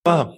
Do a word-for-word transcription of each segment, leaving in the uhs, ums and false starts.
Ah,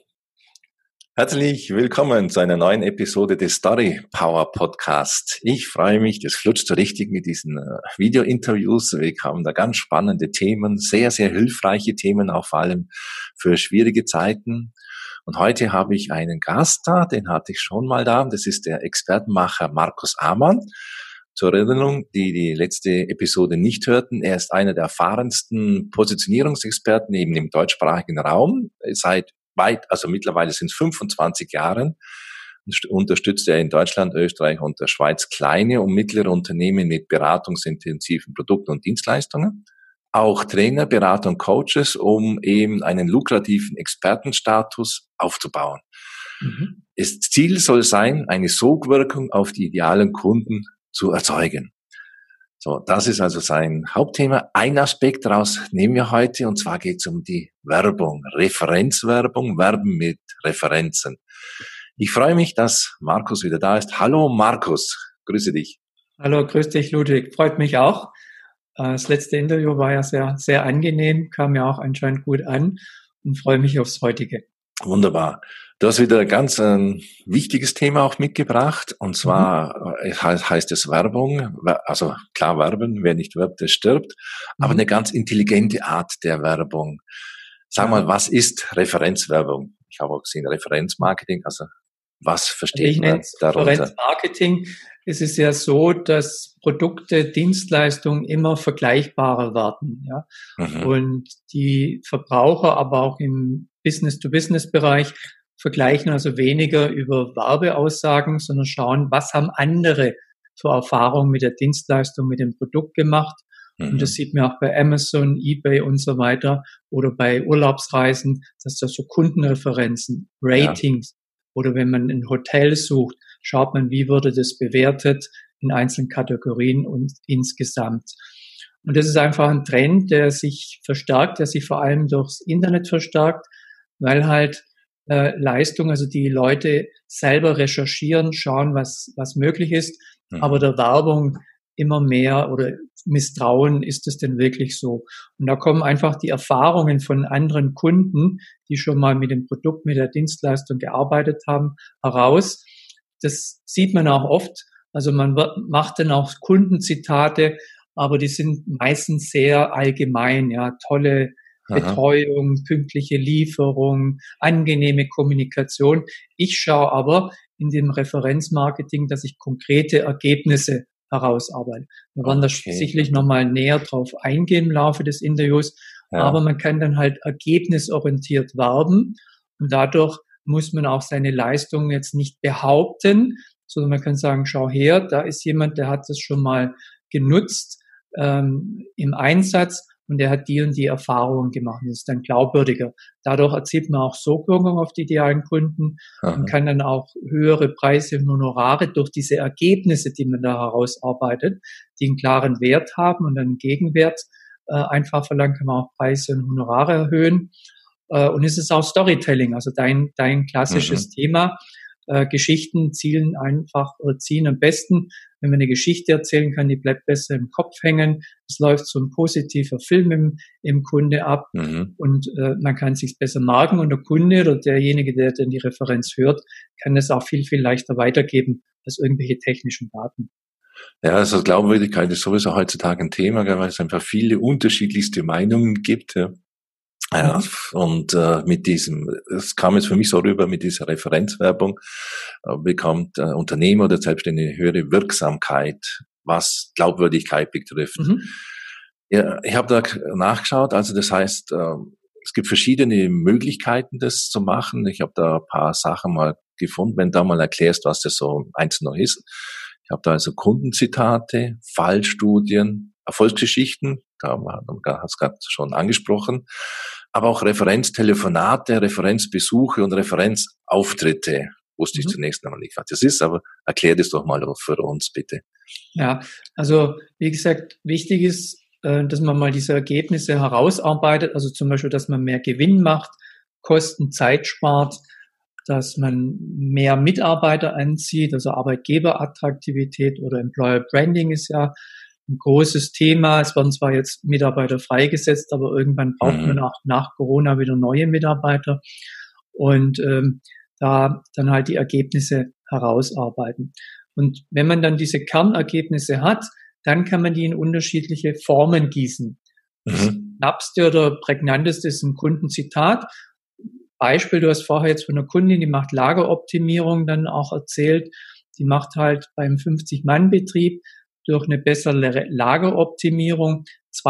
herzlich willkommen zu einer neuen Episode des Story Power Podcast. Ich freue mich, das flutscht so richtig mit diesen äh, Video-Interviews. Wir haben da ganz spannende Themen, sehr, sehr hilfreiche Themen, auch vor allem für schwierige Zeiten. Und heute habe ich einen Gast da, den hatte ich schon mal da. Das ist der Expertenmacher Markus Amann. Zur Erinnerung, die die letzte Episode nicht hörten, er ist einer der erfahrensten Positionierungsexperten eben im deutschsprachigen Raum. Seit weit, also mittlerweile sind es fünfundzwanzig Jahren, unterstützt er in Deutschland, Österreich und der Schweiz kleine und mittlere Unternehmen mit beratungsintensiven Produkten und Dienstleistungen. Auch Trainer, Berater und Coaches, um eben einen lukrativen Expertenstatus aufzubauen. Mhm. Das Ziel soll sein, eine Sogwirkung auf die idealen Kunden zu erzeugen. So, das ist also sein Hauptthema. Ein Aspekt daraus nehmen wir heute, und zwar geht es um die Werbung, Referenzwerbung, Werben mit Referenzen. Ich freue mich, dass Markus wieder da ist. Hallo Markus, grüße dich. Hallo, grüß dich Ludwig, freut mich auch. Das letzte Interview war ja sehr, sehr angenehm, kam ja auch anscheinend gut an und freue mich aufs heutige. Wunderbar. Du hast wieder ein ganz ein wichtiges Thema auch mitgebracht, und zwar mhm. heißt es Werbung, also klar werben, wer nicht wirbt, der stirbt, mhm. aber eine ganz intelligente Art der Werbung. Sag ja. mal, was ist Referenzwerbung? Ich habe auch gesehen, Referenzmarketing, also was versteht man darunter? Referenzmarketing, es ist ja so, dass Produkte, Dienstleistungen immer vergleichbarer werden, ja. Mhm. Und die Verbraucher, aber auch im Business-to-Business-Bereich vergleichen also weniger über Werbeaussagen, sondern schauen, was haben andere für Erfahrungen mit der Dienstleistung, mit dem Produkt gemacht. Mhm. Und das sieht man auch bei Amazon, eBay und so weiter oder bei Urlaubsreisen, dass da so Kundenreferenzen, Ratings, ja. Oder wenn man ein Hotel sucht, schaut man, wie wurde das bewertet in einzelnen Kategorien und insgesamt. Und das ist einfach ein Trend, der sich verstärkt, der sich vor allem durchs Internet verstärkt, weil halt äh, Leistung, also die Leute selber recherchieren, schauen, was was möglich ist, mhm. aber der Werbung immer mehr oder misstrauen, ist es denn wirklich so? Und da kommen einfach die Erfahrungen von anderen Kunden, die schon mal mit dem Produkt, mit der Dienstleistung gearbeitet haben, heraus. Das sieht man auch oft. Also man wird, macht dann auch Kundenzitate, aber die sind meistens sehr allgemein, ja, tolle Aha. Betreuung, pünktliche Lieferung, angenehme Kommunikation. Ich schaue aber in dem Referenzmarketing, dass ich konkrete Ergebnisse herausarbeiten. Wir werden okay. da sicherlich nochmal näher drauf eingehen im Laufe des Interviews, ja. aber man kann dann halt ergebnisorientiert werben und dadurch muss man auch seine Leistung jetzt nicht behaupten, sondern man kann sagen, schau her, da ist jemand, der hat das schon mal genutzt ähm, im Einsatz und der hat die und die Erfahrungen gemacht. Das ist dann glaubwürdiger. Dadurch erzielt man auch Sogwirkung auf die idealen Kunden Aha. und kann dann auch höhere Preise und Honorare durch diese Ergebnisse, die man da herausarbeitet, die einen klaren Wert haben und einen Gegenwert äh, einfach verlangen, kann man auch Preise und Honorare erhöhen. Äh, und es ist auch Storytelling, also dein, dein klassisches mhm. Thema. Äh, Geschichten zielen einfach oder ziehen am besten, wenn man eine Geschichte erzählen kann, die bleibt besser im Kopf hängen. Es läuft so ein positiver Film im, im Kunde ab mhm. und äh, man kann sich besser merken und der Kunde oder derjenige, der dann die Referenz hört, kann es auch viel, viel leichter weitergeben als irgendwelche technischen Daten. Ja, also Glaubwürdigkeit ist sowieso heutzutage ein Thema, weil es einfach viele unterschiedlichste Meinungen gibt. Ja. Ja, und äh, mit diesem, es kam jetzt für mich so rüber, mit dieser Referenzwerbung äh, bekommt äh, Unternehmer oder Selbstständige höhere Wirksamkeit, was Glaubwürdigkeit betrifft. Mhm. Ja, ich habe da nachgeschaut, also das heißt, äh, es gibt verschiedene Möglichkeiten, das zu machen. Ich habe da ein paar Sachen mal gefunden, wenn du da mal erklärst, was das so einzeln noch ist. Ich habe da also Kundenzitate, Fallstudien, Erfolgsgeschichten, da hat es gerade schon angesprochen, aber auch Referenztelefonate, Referenzbesuche und Referenzauftritte. Wusste ich mhm. zunächst noch nicht, was das ist, aber erklär das doch mal für uns, bitte. Ja, also wie gesagt, wichtig ist, dass man mal diese Ergebnisse herausarbeitet, also zum Beispiel, dass man mehr Gewinn macht, Kosten, Zeit spart, dass man mehr Mitarbeiter anzieht, also Arbeitgeberattraktivität oder Employer Branding ist ja ein großes Thema. Es werden zwar jetzt Mitarbeiter freigesetzt, aber irgendwann braucht mhm. man auch nach Corona wieder neue Mitarbeiter. und ähm, da dann halt die Ergebnisse herausarbeiten. Und wenn man dann diese Kernergebnisse hat, dann kann man die in unterschiedliche Formen gießen. Das Mhm. knappste oder prägnanteste ist ein Kundenzitat. Beispiel, du hast vorher jetzt von einer Kundin, die macht Lageroptimierung dann auch erzählt. Die macht halt beim fünfzig-Mann-Betrieb durch eine bessere Lageroptimierung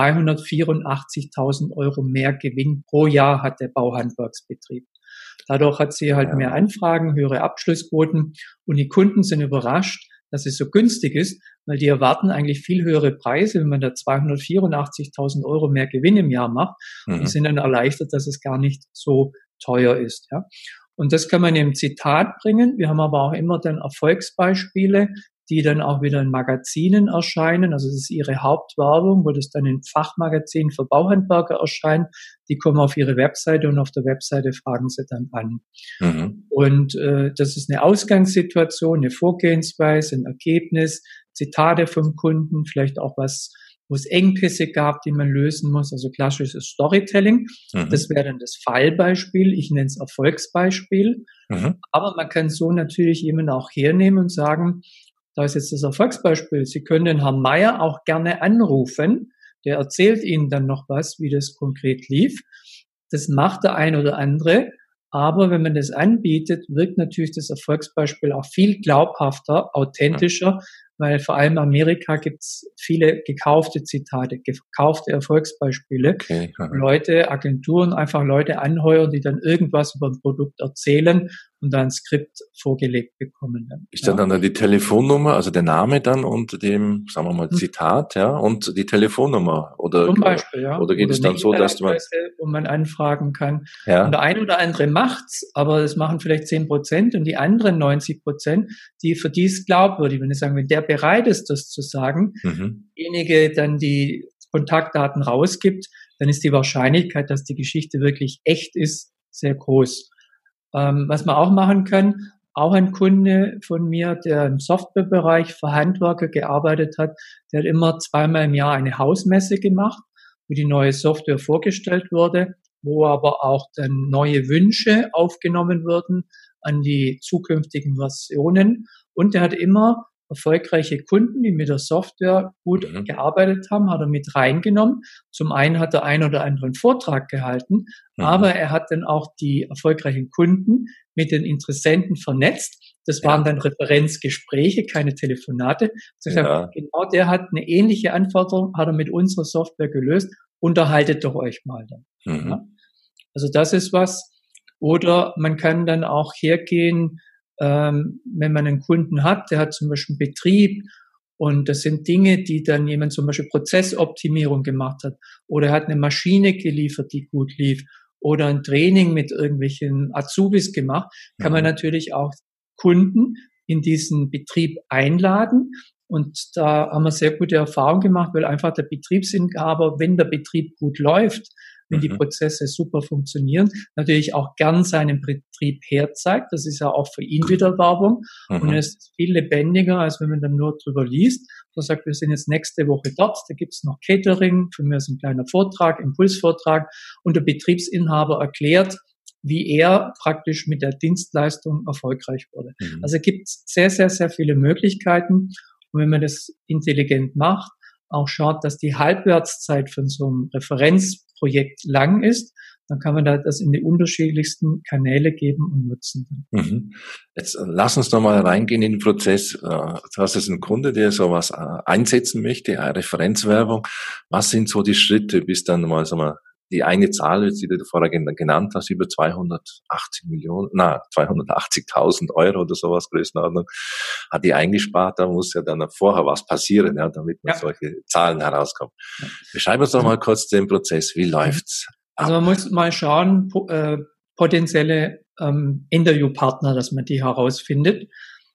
zweihundertvierundachtzigtausend Euro mehr Gewinn pro Jahr hat der Bauhandwerksbetrieb. Dadurch hat sie halt Ja. mehr Anfragen, höhere Abschlussquoten und die Kunden sind überrascht, dass es so günstig ist, weil die erwarten eigentlich viel höhere Preise, wenn man da zweihundertvierundachtzigtausend Euro mehr Gewinn im Jahr macht Mhm. und sind dann erleichtert, dass es gar nicht so teuer ist. Ja. Und das kann man im Zitat bringen. Wir haben aber auch immer dann Erfolgsbeispiele, die dann auch wieder in Magazinen erscheinen. Also das ist ihre Hauptwerbung, wo das dann in Fachmagazinen für Bauhandwerker erscheint. Die kommen auf ihre Webseite und auf der Webseite fragen sie dann an. Mhm. Und äh, das ist eine Ausgangssituation, eine Vorgehensweise, ein Ergebnis, Zitate vom Kunden, vielleicht auch was, wo es Engpässe gab, die man lösen muss. Also klassisches Storytelling. Mhm. Das wäre dann das Fallbeispiel. Ich nenne es Erfolgsbeispiel. Mhm. Aber man kann so natürlich jemanden auch hernehmen und sagen, da ist jetzt das Erfolgsbeispiel. Sie können den Herrn Meier auch gerne anrufen. Der erzählt Ihnen dann noch was, wie das konkret lief. Das macht der ein oder andere. Aber wenn man das anbietet, wirkt natürlich das Erfolgsbeispiel auch viel glaubhafter, authentischer, weil vor allem in Amerika gibt es viele gekaufte Zitate, gekaufte Erfolgsbeispiele. Okay. Leute, Agenturen einfach Leute anheuern, die dann irgendwas über ein Produkt erzählen und dann ein Skript vorgelegt bekommen. Dann, Ist dann, ja. dann die Telefonnummer, also der Name dann unter dem, sagen wir mal, Zitat, ja, und die Telefonnummer? Oder, Zum Beispiel, ja. Oder geht oder es dann so, dass man, wo man anfragen kann. ja. Und der ein oder andere macht's, aber das machen vielleicht zehn Prozent und die anderen neunzig Prozent, die für die ist glaubwürdig. Wenn ich sagen, wenn der bereit ist, das zu sagen, mhm. derjenige dann die Kontaktdaten rausgibt, dann ist die Wahrscheinlichkeit, dass die Geschichte wirklich echt ist, sehr groß. Ähm, was man auch machen kann, auch ein Kunde von mir, der im Softwarebereich für Handwerker gearbeitet hat, der hat immer zweimal im Jahr eine Hausmesse gemacht, wo die neue Software vorgestellt wurde, wo aber auch dann neue Wünsche aufgenommen wurden an die zukünftigen Versionen. Und der hat immer erfolgreiche Kunden, die mit der Software gut mhm. gearbeitet haben, hat er mit reingenommen. Zum einen hat er einen oder anderen Vortrag gehalten, mhm. aber er hat dann auch die erfolgreichen Kunden mit den Interessenten vernetzt. Das ja. waren dann Referenzgespräche, keine Telefonate. Das heißt, ja. genau der hat eine ähnliche Anforderung, hat er mit unserer Software gelöst. Unterhaltet doch euch mal dann. Mhm. Ja? Also das ist was. Oder man kann dann auch hergehen, ähm, wenn man einen Kunden hat, der hat zum Beispiel einen Betrieb und das sind Dinge, die dann jemand zum Beispiel Prozessoptimierung gemacht hat oder er hat eine Maschine geliefert, die gut lief oder ein Training mit irgendwelchen Azubis gemacht, kann mhm. man natürlich auch Kunden in diesen Betrieb einladen. Und da haben wir sehr gute Erfahrungen gemacht, weil einfach der Betriebsinhaber, wenn der Betrieb gut läuft, wenn die Prozesse super funktionieren, natürlich auch gern seinen Betrieb herzeigt. Das ist ja auch für ihn wieder Werbung. Mhm. Und es ist viel lebendiger, als wenn man dann nur drüber liest. Man sagt, wir sind jetzt nächste Woche dort, da gibt's noch Catering, für mich ist ein kleiner Vortrag, Impulsvortrag. Und der Betriebsinhaber erklärt, wie er praktisch mit der Dienstleistung erfolgreich wurde. Mhm. Also gibt es sehr, sehr, sehr viele Möglichkeiten. Und wenn man das intelligent macht, auch schaut, dass die Halbwertszeit von so einem Referenzprojekt lang ist, dann kann man da das in die unterschiedlichsten Kanäle geben und nutzen. Mhm. Jetzt lass uns noch mal reingehen in den Prozess. Du hast jetzt einen Kunde, der sowas einsetzen möchte, eine Referenzwerbung. Was sind so die Schritte, bis dann mal, sagen wir, die eine Zahl, die du vorher genannt hast, über zweihundertachtzig Millionen, na, zweihundertachtzigtausend Euro oder sowas, Größenordnung, hat die eingespart, da muss ja dann vorher was passieren, ja, damit man ja. solche Zahlen herauskommt. Ja. Beschreib uns doch mal kurz den Prozess, wie läuft's ab? Also man muss mal schauen, äh, potenzielle ähm, Interviewpartner, dass man die herausfindet.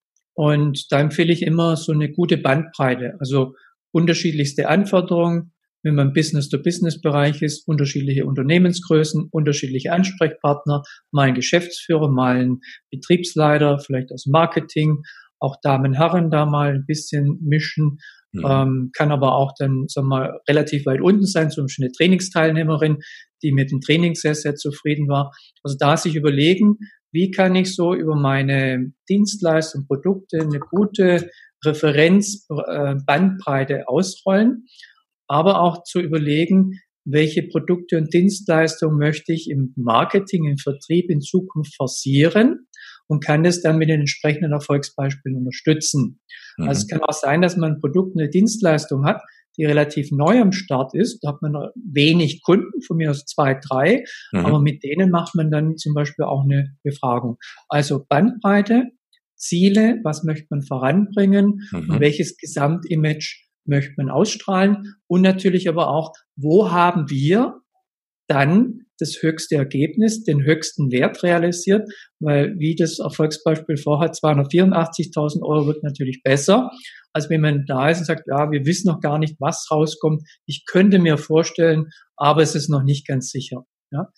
Und da empfehle ich immer so eine gute Bandbreite, also unterschiedlichste Anforderungen, wenn man im Business-to-Business-Bereich ist, unterschiedliche Unternehmensgrößen, unterschiedliche Ansprechpartner, mal ein Geschäftsführer, mal ein Betriebsleiter, vielleicht aus Marketing, auch Damen, Herren da mal ein bisschen mischen Mhm. Ähm, kann aber auch dann, sagen wir mal, relativ weit unten sein, zum Beispiel eine Trainingsteilnehmerin, die mit dem Training sehr, sehr zufrieden war. Also da sich überlegen, wie kann ich so über meine Dienstleistungen, Produkte eine gute Referenzbandbreite ausrollen, aber auch zu überlegen, welche Produkte und Dienstleistungen möchte ich im Marketing, im Vertrieb in Zukunft forcieren und kann das dann mit den entsprechenden Erfolgsbeispielen unterstützen. Mhm. Also es kann auch sein, dass man ein Produkt, eine Dienstleistung hat, die relativ neu am Start ist. Da hat man wenig Kunden, von mir aus zwei, drei, mhm. aber mit denen macht man dann zum Beispiel auch eine Befragung. Also Bandbreite, Ziele, was möchte man voranbringen mhm. und welches Gesamtimage möchte man ausstrahlen und natürlich aber auch, wo haben wir dann das höchste Ergebnis, den höchsten Wert realisiert, weil wie das Erfolgsbeispiel vorher, zweihundertvierundachtzigtausend Euro wird natürlich besser, als wenn man da ist und sagt, ja, wir wissen noch gar nicht, was rauskommt. Ich könnte mir vorstellen, aber es ist noch nicht ganz sicher. Ja.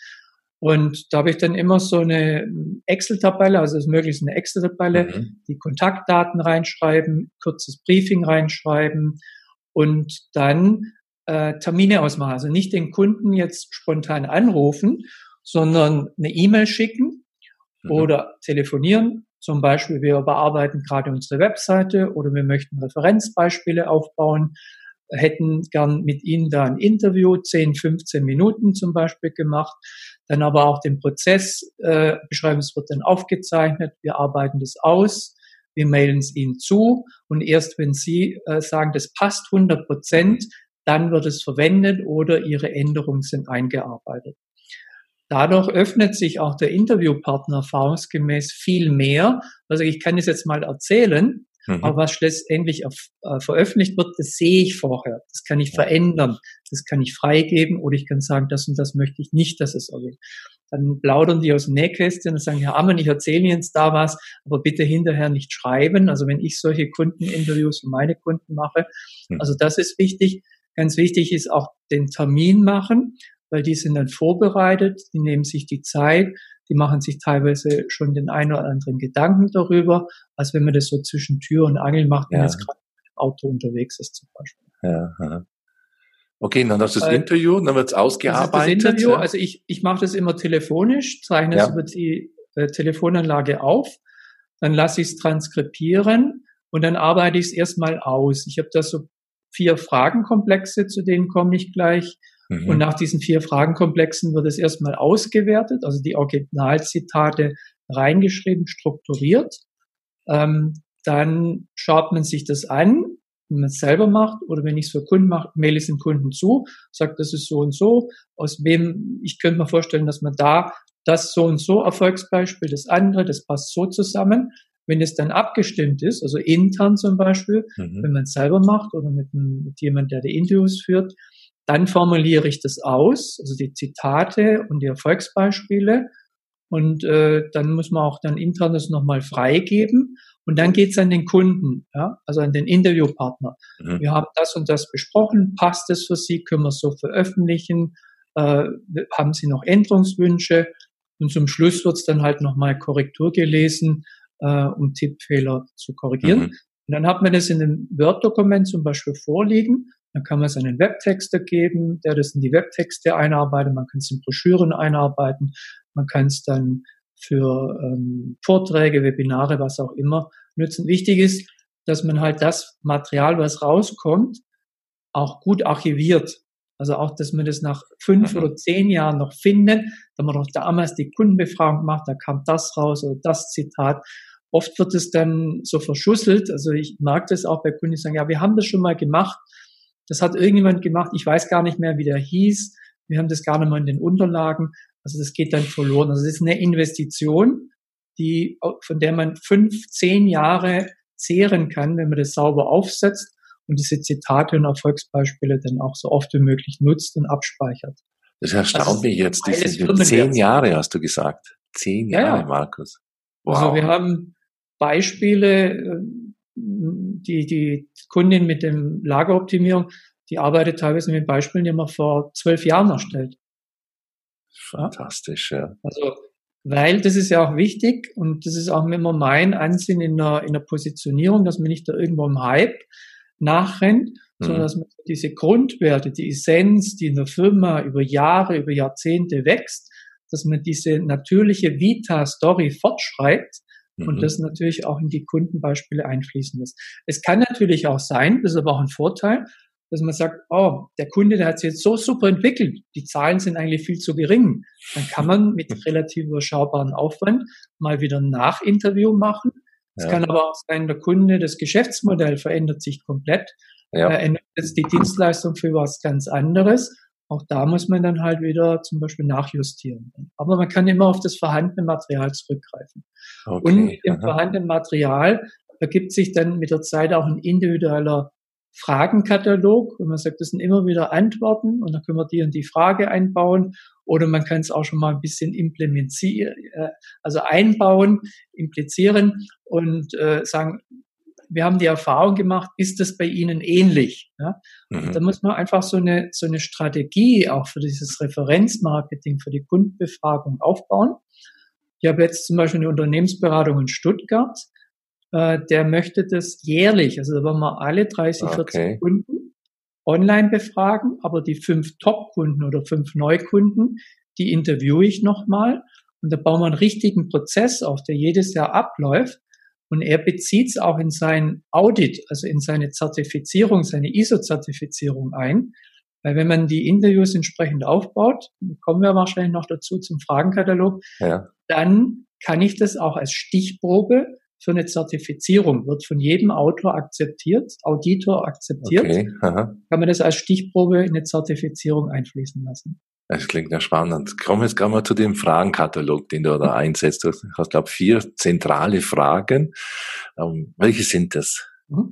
Und da habe ich dann immer so eine Excel-Tabelle, also es ist möglichst eine Excel-Tabelle, mhm. die Kontaktdaten reinschreiben, kurzes Briefing reinschreiben und dann äh, Termine ausmachen. Also nicht den Kunden jetzt spontan anrufen, sondern eine E-Mail schicken mhm. oder telefonieren. Zum Beispiel, wir bearbeiten gerade unsere Webseite oder wir möchten Referenzbeispiele aufbauen, hätten gern mit Ihnen da ein Interview, zehn, fünfzehn Minuten zum Beispiel gemacht, dann aber auch den Prozess äh, beschreiben, es wird dann aufgezeichnet, wir arbeiten das aus, wir mailen es Ihnen zu und erst wenn Sie äh, sagen, das passt hundert Prozent, dann wird es verwendet oder Ihre Änderungen sind eingearbeitet. Dadurch öffnet sich auch der Interviewpartner erfahrungsgemäß viel mehr. Also ich kann es jetzt mal erzählen, mhm. aber was schlussendlich auf, äh, veröffentlicht wird, das sehe ich vorher. Das kann ich verändern, das kann ich freigeben oder ich kann sagen, das und das möchte ich nicht, dass es erwähnt. Dann plaudern die aus dem Nähkästchen und sagen, Herr Ammann, ich erzähle Ihnen jetzt da was, aber bitte hinterher nicht schreiben. Also wenn ich solche Kundeninterviews für meine Kunden mache, mhm. also das ist wichtig. Ganz wichtig ist auch den Termin machen, weil die sind dann vorbereitet, die nehmen sich die Zeit, die machen sich teilweise schon den einen oder anderen Gedanken darüber, als wenn man das so zwischen Tür und Angel macht, wenn ja. jetzt gerade im Auto unterwegs ist zum Beispiel. Ja, ja. Okay, dann hast du das äh, Interview, dann wird es ausgearbeitet. Das ist das Interview, ja. Also ich, ich mache das immer telefonisch, zeichne ja. es über die äh, Telefonanlage auf, dann lasse ich es transkribieren und dann arbeite ich es erstmal aus. Ich habe da so vier Fragenkomplexe, zu denen komme ich gleich. Mhm. Und nach diesen vier Fragenkomplexen wird es erstmal ausgewertet, also die Originalzitate reingeschrieben, strukturiert. Ähm, dann schaut man sich das an, wenn man es selber macht oder wenn ich es für Kunden mache, mail ich es dem Kunden zu, sagt, das ist so und so, aus wem, ich könnte mir vorstellen, dass man da das so und so Erfolgsbeispiel, das andere, das passt so zusammen. Wenn es dann abgestimmt ist, also intern zum Beispiel, mhm. wenn man es selber macht oder mit, mit jemandem, der die Interviews führt, dann formuliere ich das aus, also die Zitate und die Erfolgsbeispiele. Und äh, dann muss man auch dann intern das nochmal freigeben. Und dann geht's an den Kunden, ja, also an den Interviewpartner. Mhm. Wir haben das und das besprochen. Passt es für Sie? Können wir es so veröffentlichen? Äh, haben Sie noch Änderungswünsche? Und zum Schluss wird's dann halt nochmal Korrektur gelesen, äh, um Tippfehler zu korrigieren. Mhm. Und dann hat man das in einem Word-Dokument zum Beispiel vorliegen. Dann kann man es an einen Webtexter geben, der das in die Webtexte einarbeitet. Man kann es in Broschüren einarbeiten. Man kann es dann für ähm, Vorträge, Webinare, was auch immer nutzen. Wichtig ist, dass man halt das Material, was rauskommt, auch gut archiviert. Also auch, dass man das nach fünf mhm. oder zehn Jahren noch findet. Da man doch damals die Kundenbefragung macht, da kam das raus oder das Zitat. Oft wird es dann so verschusselt. Also ich mag das auch bei Kunden, die sagen, ja, wir haben das schon mal gemacht. Das hat irgendjemand gemacht. Ich weiß gar nicht mehr, wie der hieß. Wir haben das gar nicht mal in den Unterlagen. Also das geht dann verloren. Also das ist eine Investition, die, von der man fünf, zehn Jahre zehren kann, wenn man das sauber aufsetzt und diese Zitate und Erfolgsbeispiele dann auch so oft wie möglich nutzt und abspeichert. Das erstaunt also mich jetzt. Diese zehn Jahre hast du gesagt. Zehn Jahre, ja, ja. Markus. Wow. Also wir haben Beispiele, die, die Kundin mit dem Lageroptimierung, die arbeitet teilweise mit Beispielen, die man vor zwölf Jahren erstellt. Fantastisch, ja. Also, weil das ist ja auch wichtig und das ist auch immer mein Ansinn in der, in der Positionierung, dass man nicht da irgendwo im Hype nachrennt, mhm. sondern dass man diese Grundwerte, die Essenz, die in der Firma über Jahre, über Jahrzehnte wächst, dass man diese natürliche Vita-Story fortschreibt mhm. und das natürlich auch in die Kundenbeispiele einfließen lässt. Es kann natürlich auch sein, das ist aber auch ein Vorteil, dass man sagt, oh, der Kunde, der hat sich jetzt so super entwickelt, die Zahlen sind eigentlich viel zu gering. Dann kann man mit relativ überschaubarem Aufwand mal wieder ein Nachinterview machen. Es ja. kann aber auch sein, der Kunde, das Geschäftsmodell verändert sich komplett. Ja. Er ändert jetzt die Dienstleistung für was ganz anderes. Auch da muss man dann halt wieder zum Beispiel nachjustieren. Aber man kann immer auf das vorhandene Material zurückgreifen. Okay. Und im Aha. vorhandenen Material ergibt sich dann mit der Zeit auch ein individueller Fragenkatalog, und man sagt, das sind immer wieder Antworten und dann können wir die in die Frage einbauen oder man kann es auch schon mal ein bisschen implementieren, also einbauen, implizieren und äh, sagen, wir haben die Erfahrung gemacht, ist das bei Ihnen ähnlich? Ja? Mhm. Da muss man einfach so eine so eine Strategie auch für dieses Referenzmarketing, für die Kundenbefragung aufbauen. Ich habe jetzt zum Beispiel eine Unternehmensberatung in Stuttgart, der möchte das jährlich, also da wollen wir alle dreißig, vierzig okay. Kunden online befragen, aber die fünf Top-Kunden oder fünf Neukunden, die interviewe ich nochmal und da bauen wir einen richtigen Prozess auf, der jedes Jahr abläuft und er bezieht es auch in sein Audit, also in seine Zertifizierung, seine I S O-Zertifizierung ein, weil wenn man die Interviews entsprechend aufbaut, kommen wir wahrscheinlich noch dazu zum Fragenkatalog, ja. dann kann ich das auch als Stichprobe für eine Zertifizierung, wird von jedem Autor akzeptiert, Auditor akzeptiert, okay, kann man das als Stichprobe in eine Zertifizierung einfließen lassen. Das klingt ja spannend. Kommen wir jetzt gerade mal zu dem Fragenkatalog, den du da einsetzt. Du hast, glaube ich, vier zentrale Fragen. Ähm, welche sind das?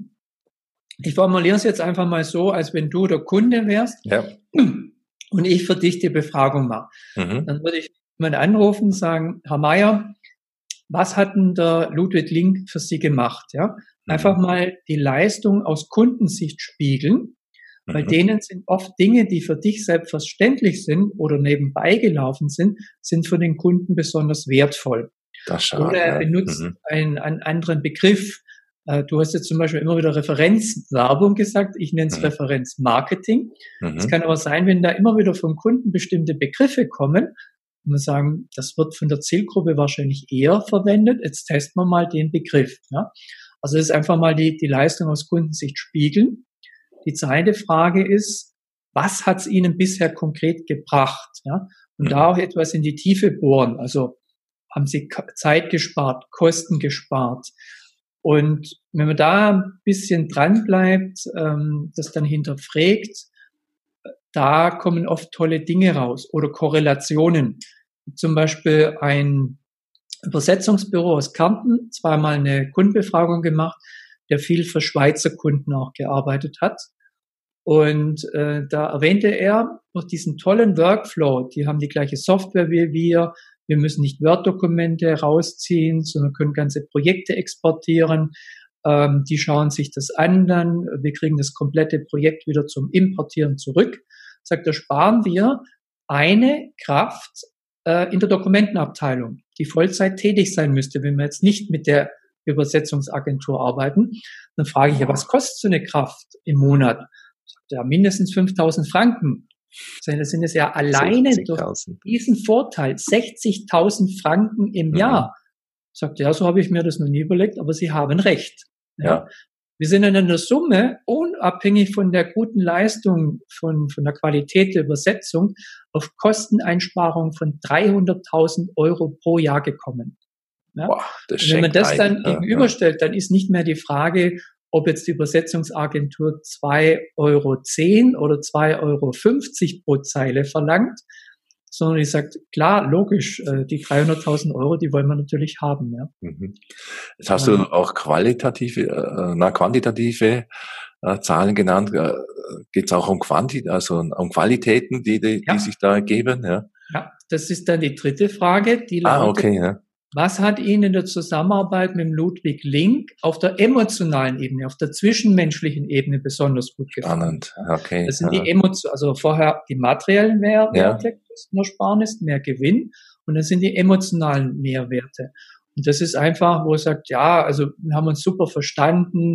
Ich formuliere es jetzt einfach mal so, als wenn du der Kunde wärst ja. und ich für dich die Befragung mache. Mhm. Dann würde ich jemanden anrufen und sagen, Herr Meier, was hat denn der Ludwig Link für Sie gemacht? Ja, einfach mal die Leistung aus Kundensicht spiegeln. Bei mhm. denen sind oft Dinge, die für dich selbstverständlich sind oder nebenbei gelaufen sind, sind für den Kunden besonders wertvoll. Das schade, oder er benutzt ja. mhm. einen, einen anderen Begriff. Du hast jetzt zum Beispiel immer wieder Referenzwerbung gesagt. Ich nenne es mhm. Referenzmarketing. Es mhm. kann aber sein, wenn da immer wieder vom Kunden bestimmte Begriffe kommen, und wir sagen, das wird von der Zielgruppe wahrscheinlich eher verwendet. Jetzt testen wir mal den Begriff. Ja? Also das ist einfach mal die, die Leistung aus Kundensicht spiegeln. Die zweite Frage ist, was hat es Ihnen bisher konkret gebracht? Ja? Und mhm. da auch etwas in die Tiefe bohren. Also haben Sie Zeit gespart, Kosten gespart? Und wenn man da ein bisschen dran bleibt, ähm, das dann hinterfragt, da kommen oft tolle Dinge raus oder Korrelationen. Zum Beispiel ein Übersetzungsbüro aus Kärnten, zweimal eine Kundenbefragung gemacht, der viel für Schweizer Kunden auch gearbeitet hat. Und äh, da erwähnte er noch diesen tollen Workflow. Die haben die gleiche Software wie wir. Wir müssen nicht Word-Dokumente rausziehen, sondern können ganze Projekte exportieren. Ähm, die schauen sich das an dann. Wir kriegen das komplette Projekt wieder zum Importieren zurück. Sagt er, sparen wir eine Kraft äh, in der Dokumentenabteilung, die Vollzeit tätig sein müsste, wenn wir jetzt nicht mit der Übersetzungsagentur arbeiten. Dann frage ich ja, was kostet so eine Kraft im Monat? Sagt er, mindestens fünftausend Franken. Das sind es ja alleine durch diesen Vorteil sechzigtausend Franken im mhm. Jahr. Sagt er, ja, so habe ich mir das noch nie überlegt, aber Sie haben recht. Ja. Ja. Wir sind in einer Summe, unabhängig von der guten Leistung, von, von der Qualität der Übersetzung, auf Kosteneinsparungen von dreihunderttausend Euro pro Jahr gekommen. Ja? Boah, das wenn man das dann ein, gegenüberstellt, dann ist nicht mehr die Frage, ob jetzt die Übersetzungsagentur zwei Euro zehn oder zwei Euro fünfzig pro Zeile verlangt, sondern ich sage, klar, logisch, die dreihunderttausend Euro, die wollen wir natürlich haben. Ja. Jetzt hast du auch qualitative, na, quantitative äh, Zahlen genannt. Äh, Geht es auch um Quantität, also um Qualitäten, die, die, ja. die sich da ergeben? Ja. ja, das ist dann die dritte Frage, die lautet, ah, okay, ja. was hat Ihnen in der Zusammenarbeit mit dem Ludwig Link auf der emotionalen Ebene, auf der zwischenmenschlichen Ebene besonders gut gefallen? Spannend, okay. Das sind ja. die Emotionen, also vorher die materiellen Mehrwerte, ja. Kostenersparnis, mehr Gewinn, und das sind die emotionalen Mehrwerte. Und das ist einfach, wo er sagt, ja, also wir haben uns super verstanden,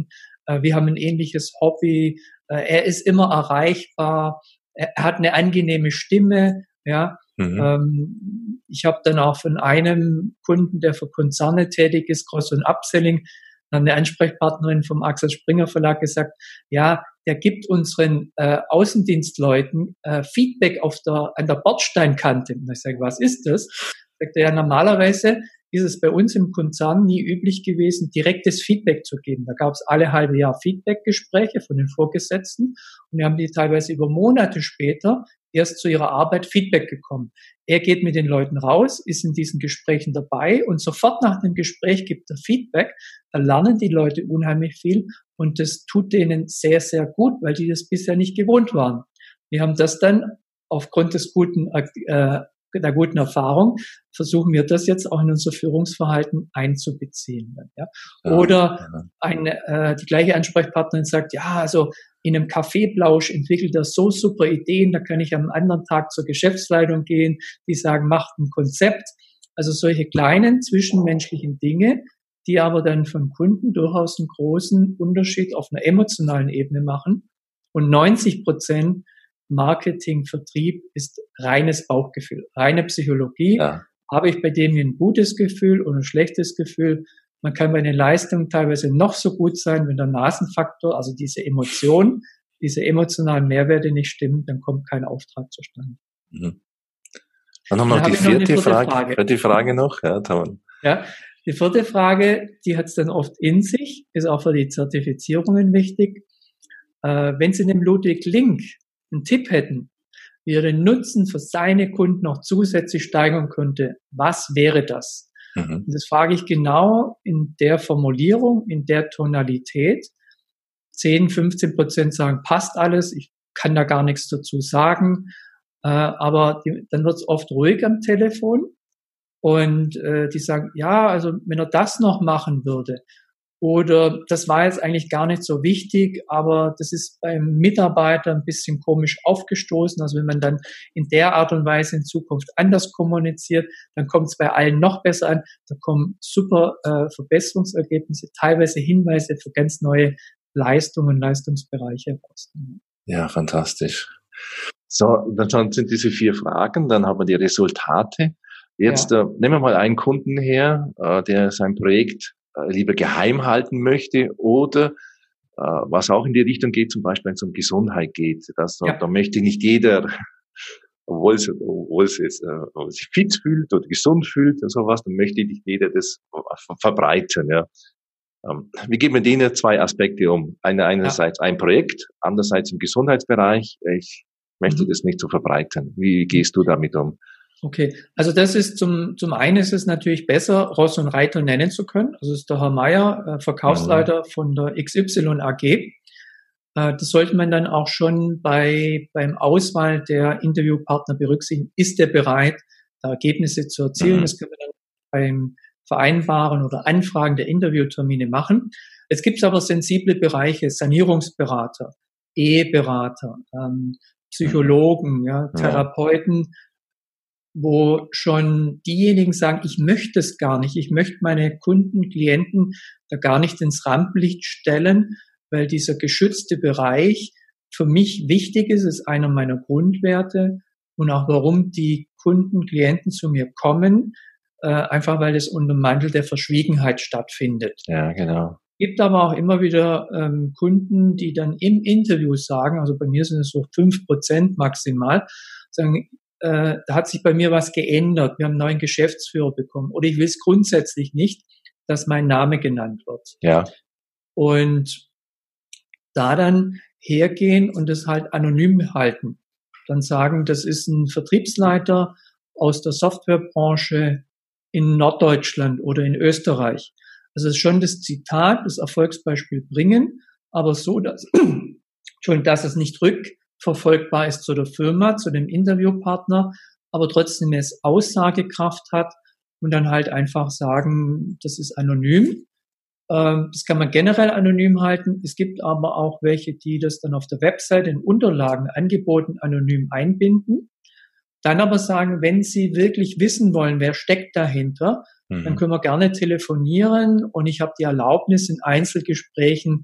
äh, wir haben ein ähnliches Hobby, äh, er ist immer erreichbar, er, er hat eine angenehme Stimme, ja. Mhm. Ähm, ich habe dann auch von einem Kunden, der für Konzerne tätig ist, Cross- und Upselling, eine Ansprechpartnerin vom Axel Springer Verlag gesagt, ja, der gibt unseren äh, Außendienstleuten äh, Feedback auf der, an der Bordsteinkante. Und ich sage, was ist das? Sagt er, ja, normalerweise ist es bei uns im Konzern nie üblich gewesen, direktes Feedback zu geben. Da gab es alle halbe Jahr Feedbackgespräche von den Vorgesetzten und wir haben die teilweise über Monate später erst zu ihrer Arbeit Feedback gekommen. Er geht mit den Leuten raus, ist in diesen Gesprächen dabei und sofort nach dem Gespräch gibt er Feedback. Da lernen die Leute unheimlich viel und das tut denen sehr, sehr gut, weil die das bisher nicht gewohnt waren. Wir haben das dann aufgrund des guten, äh, der guten Erfahrung, versuchen wir das jetzt auch in unser Führungsverhalten einzubeziehen. Ja. Oder eine, äh, die gleiche Ansprechpartnerin sagt, ja, also in einem Kaffeeplausch entwickelt er so super Ideen, da kann ich am anderen Tag zur Geschäftsleitung gehen, die sagen, macht ein Konzept. Also solche kleinen zwischenmenschlichen Dinge, die aber dann von Kunden durchaus einen großen Unterschied auf einer emotionalen Ebene machen. Und neunzig Prozent Marketing, Vertrieb ist reines Bauchgefühl, reine Psychologie. Ja. Habe ich bei dem ein gutes Gefühl oder ein schlechtes Gefühl? Man kann bei den Leistungen teilweise noch so gut sein, wenn der Nasenfaktor, also diese Emotion, diese emotionalen Mehrwerte nicht stimmen, dann kommt kein Auftrag zustande. Mhm. Dann haben wir noch die vierte Frage. Frage. Vierte Frage noch, ja, Tom. Ja, die vierte Frage, die hat es dann oft in sich, ist auch für die Zertifizierungen wichtig. Äh, wenn Sie dem Ludwig Link einen Tipp hätten, wie er den Nutzen für seine Kunden noch zusätzlich steigern könnte, was wäre das? Mhm. Und das frage ich genau in der Formulierung, in der Tonalität. zehn, fünfzehn Prozent sagen, passt alles, ich kann da gar nichts dazu sagen. Äh, aber die, dann wird es oft ruhig am Telefon und äh, die sagen, ja, also wenn er das noch machen würde, oder das war jetzt eigentlich gar nicht so wichtig, aber das ist beim Mitarbeiter ein bisschen komisch aufgestoßen. Also wenn man dann in der Art und Weise in Zukunft anders kommuniziert, dann kommt es bei allen noch besser an. Da kommen super äh, Verbesserungsergebnisse, teilweise Hinweise für ganz neue Leistungen, Leistungsbereiche raus. Ja, fantastisch. So, dann sind diese vier Fragen, dann haben wir die Resultate. Jetzt ja. äh, nehmen wir mal einen Kunden her, äh, der sein Projekt lieber geheim halten möchte oder äh, was auch in die Richtung geht, zum Beispiel wenn es um Gesundheit geht. Das, ja. Da möchte nicht jeder, obwohl es, obwohl es jetzt, äh, sich fit fühlt oder gesund fühlt und sowas, dann möchte nicht jeder das verbreiten. Ja. Ähm, wie gehen wir denen zwei Aspekte um? Eine, einerseits ja. ein Projekt, andererseits im Gesundheitsbereich. Ich möchte mhm. das nicht so verbreiten. Wie gehst du damit um? Okay, also das ist zum zum einen ist es natürlich besser, Ross und Reiter nennen zu können. Also ist der Herr Meier, äh, Verkaufsleiter mhm. von der X Y A G. Äh, das sollte man dann auch schon bei beim Auswahl der Interviewpartner berücksichtigen. Ist er bereit, da Ergebnisse zu erzielen? Mhm. Das können wir dann beim Vereinbaren oder Anfragen der Interviewtermine machen. Es gibt aber sensible Bereiche, Sanierungsberater, Eheberater, ähm, Psychologen, mhm. ja, Therapeuten, wo schon diejenigen sagen, ich möchte es gar nicht, ich möchte meine Kunden, Klienten da gar nicht ins Rampenlicht stellen, weil dieser geschützte Bereich für mich wichtig ist, ist einer meiner Grundwerte und auch warum die Kunden, Klienten zu mir kommen, äh, einfach weil das unter dem Mantel der Verschwiegenheit stattfindet. Ja, genau. Es gibt aber auch immer wieder ähm, Kunden, die dann im Interview sagen, also bei mir sind es so fünf Prozent maximal, sagen, da hat sich bei mir was geändert, wir haben einen neuen Geschäftsführer bekommen oder ich will es grundsätzlich nicht, dass mein Name genannt wird. Ja. Und da dann hergehen und das halt anonym halten. Dann sagen, das ist ein Vertriebsleiter aus der Softwarebranche in Norddeutschland oder in Österreich. Also es ist schon das Zitat, das Erfolgsbeispiel bringen, aber so, dass, schon, dass es nicht rück verfolgbar ist zu der Firma, zu dem Interviewpartner, aber trotzdem es Aussagekraft hat und dann halt einfach sagen, das ist anonym. Das kann man generell anonym halten. Es gibt aber auch welche, die das dann auf der Website in Unterlagen angeboten anonym einbinden. Dann aber sagen, wenn Sie wirklich wissen wollen, wer steckt dahinter, mhm. dann können wir gerne telefonieren und ich habe die Erlaubnis in Einzelgesprächen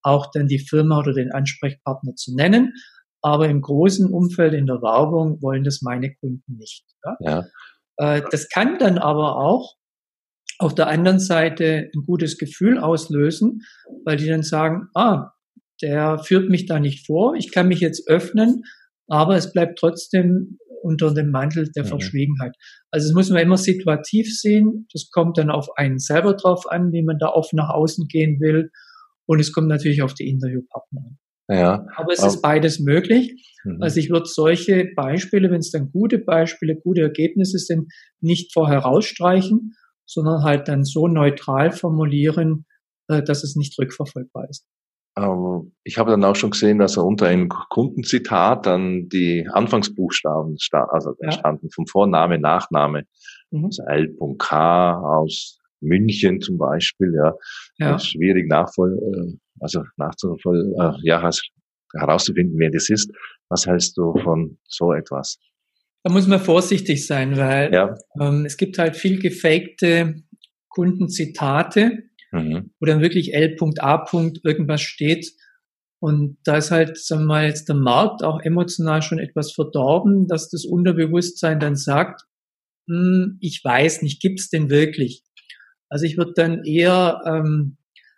auch dann die Firma oder den Ansprechpartner zu nennen. Aber im großen Umfeld in der Werbung wollen das meine Kunden nicht. Ja? Ja. Äh, das kann dann aber auch auf der anderen Seite ein gutes Gefühl auslösen, weil die dann sagen, ah, der führt mich da nicht vor, ich kann mich jetzt öffnen, aber es bleibt trotzdem unter dem Mantel der mhm. Verschwiegenheit. Also das muss man immer situativ sehen, das kommt dann auf einen selber drauf an, wie man da offen nach außen gehen will, und es kommt natürlich auf die Interviewpartner an. Ja, aber es aber, ist beides möglich. Mhm. Also ich würde solche Beispiele, wenn es dann gute Beispiele, gute Ergebnisse sind, nicht vorher rausstreichen, sondern halt dann so neutral formulieren, dass es nicht rückverfolgbar ist. Ich habe dann auch schon gesehen, dass er unter einem Kundenzitat dann die Anfangsbuchstaben sta- also ja. standen, vom Vorname, Nachname. Mhm. Also L K aus München zum Beispiel, ja. ja. Das ist schwierig nachvoll, also nachzuvoll, äh, ja, herauszufinden, wer das ist. Was hältst du von so etwas? Da muss man vorsichtig sein, weil ja. ähm, es gibt halt viel gefakte Kundenzitate, mhm. wo dann wirklich L A irgendwas steht. Und da ist halt, sagen wir mal, jetzt der Markt auch emotional schon etwas verdorben, dass das Unterbewusstsein dann sagt, hm, ich weiß nicht, gibt's denn wirklich? Also ich würde dann eher, ähm,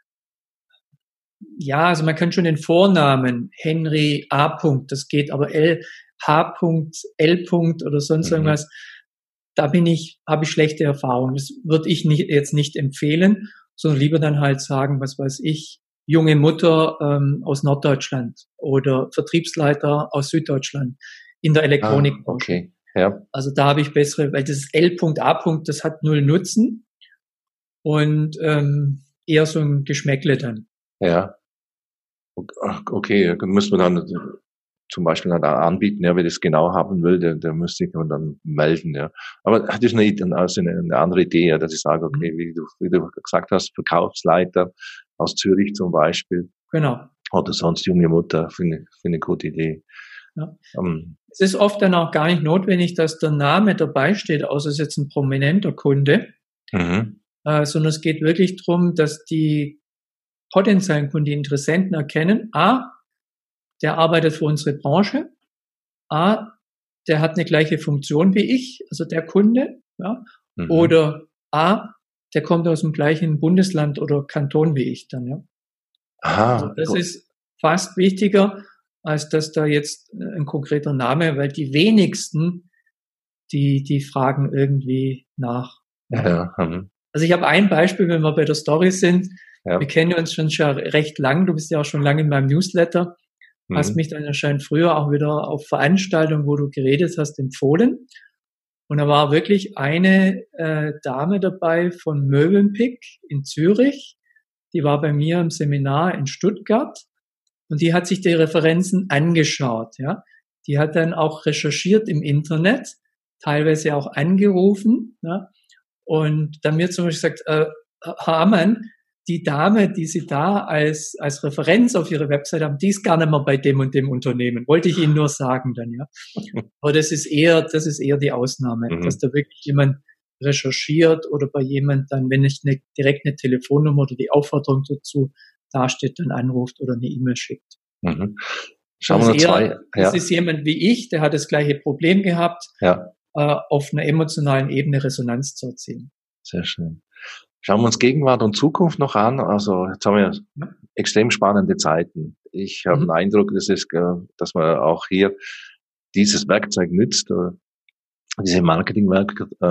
ja, also man kann schon den Vornamen Henry A. das geht, aber L, H. L. oder sonst mhm. irgendwas, da bin ich, habe ich schlechte Erfahrungen. Das würde ich nicht, jetzt nicht empfehlen, sondern lieber dann halt sagen, was weiß ich, junge Mutter ähm, aus Norddeutschland oder Vertriebsleiter aus Süddeutschland in der Elektronik. Ah, okay, ja. Also da habe ich bessere, weil das L A. Das hat null Nutzen und ähm, eher so ein Geschmäckle dann. Ja. Okay, dann müssen wir dann zum Beispiel dann anbieten, ja, wer das genau haben will, der, der müsste sich dann melden, ja. Aber das ist eine, also eine, eine andere Idee, ja, dass ich sage, okay, wie du, wie du gesagt hast, Verkaufsleiter aus Zürich zum Beispiel. Genau. Oder sonst junge Mutter, finde ich eine gute Idee. Ja. Um, es ist oft dann auch gar nicht notwendig, dass der Name dabei steht, außer es ist jetzt ein prominenter Kunde, mhm. äh, sondern es geht wirklich darum, dass die potenziellen Kunden, die Interessenten erkennen, a, der arbeitet für unsere Branche, a, der hat eine gleiche Funktion wie ich, also der Kunde, ja, mhm. oder a, der kommt aus dem gleichen Bundesland oder Kanton wie ich dann, ja. Aha, also das gut. ist fast wichtiger, als dass da jetzt ein konkreter Name, weil die wenigsten, die, die fragen irgendwie nach. Ja, mhm. Also ich habe ein Beispiel, wenn wir bei der Story sind. Ja. Wir kennen uns schon, schon recht lang. Du bist ja auch schon lange in meinem Newsletter. Mhm. Hast mich dann anscheinend früher auch wieder auf Veranstaltungen, wo du geredet hast, empfohlen. Und da war wirklich eine äh, Dame dabei von Mövenpick in Zürich. Die war bei mir im Seminar in Stuttgart. Und die hat sich die Referenzen angeschaut. Ja, die hat dann auch recherchiert im Internet, teilweise auch angerufen. Ja, und dann mir zum Beispiel gesagt, äh, Herr Ammann, die Dame, die Sie da als, als Referenz auf Ihre Website haben, die ist gar nicht mehr bei dem und dem Unternehmen. Wollte ich Ihnen nur sagen dann, ja. Aber das ist eher, das ist eher die Ausnahme, mhm. dass da wirklich jemand recherchiert oder bei jemand dann, wenn nicht eine, direkt eine Telefonnummer oder die Aufforderung dazu dasteht, dann anruft oder eine E-Mail schickt. Mhm. Schauen wir noch zwei. Ja. Das ist jemand wie ich, der hat das gleiche Problem gehabt, ja. äh, auf einer emotionalen Ebene Resonanz zu erzielen. Sehr schön. Schauen wir uns Gegenwart und Zukunft noch an. Also jetzt haben wir ja. extrem spannende Zeiten. Ich habe mhm. den Eindruck, das ist, dass man auch hier dieses Werkzeug nützt, diese Marketingwerk,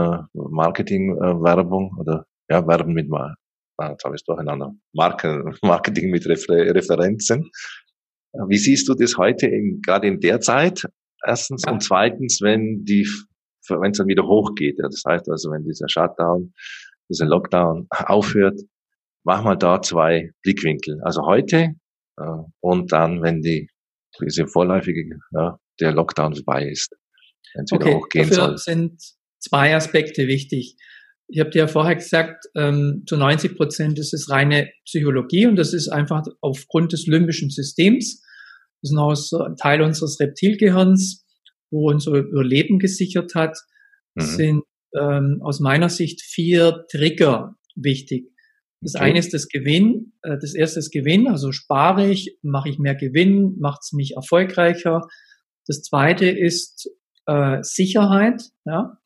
Marketingwerbung oder ja, Werben mit mal. Jetzt habe ich es durcheinander. Marke, Marketing mit Refer- Referenzen. Wie siehst du das heute in, gerade in der Zeit? Erstens ja. und zweitens, wenn die, wenn es dann wieder hochgeht. Ja, das heißt also, wenn dieser Shutdown, dieser Lockdown aufhört, mach mal da zwei Blickwinkel. Also heute äh, und dann, wenn die diese vorläufige, ja, der Lockdown vorbei ist, wenn es wieder okay, hochgehen dafür soll. Sind zwei Aspekte wichtig. Ich habe dir ja vorher gesagt, ähm, zu neunzig Prozent ist es reine Psychologie und das ist einfach aufgrund des limbischen Systems. Das ist noch so ein Teil unseres Reptilgehirns, wo unser Überleben gesichert hat. Mhm. Sind ähm, aus meiner Sicht vier Trigger wichtig. Das Okay. eine ist das Gewinn, äh, das erste ist Gewinn, also spare ich, mache ich mehr Gewinn, macht es mich erfolgreicher. Das zweite ist äh, Sicherheit, ja,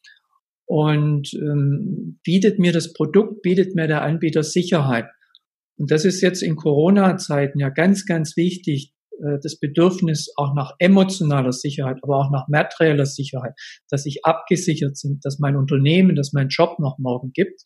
und ähm, bietet mir das Produkt, bietet mir der Anbieter Sicherheit. Und das ist jetzt in Corona-Zeiten ja ganz, ganz wichtig, äh, das Bedürfnis auch nach emotionaler Sicherheit, aber auch nach materieller Sicherheit, dass ich abgesichert bin, dass mein Unternehmen, dass mein Job noch morgen gibt.